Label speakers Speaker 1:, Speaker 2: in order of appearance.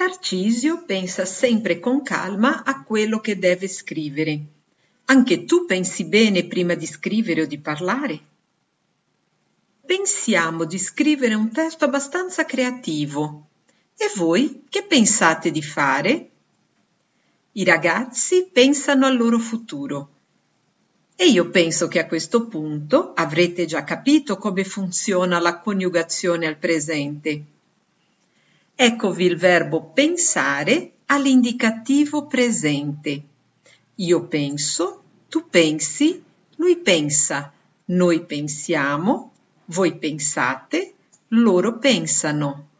Speaker 1: Tarcisio pensa sempre con calma a quello che deve scrivere. Anche tu pensi bene prima di scrivere o di parlare? Pensiamo di scrivere un testo abbastanza creativo. E voi che pensate di fare? I ragazzi pensano al loro futuro. E io penso che a questo punto avrete già capito come funziona la coniugazione al presente. Eccovi il verbo pensare all'indicativo presente. Io penso, tu pensi, lui pensa, noi pensiamo, voi pensate, loro pensano.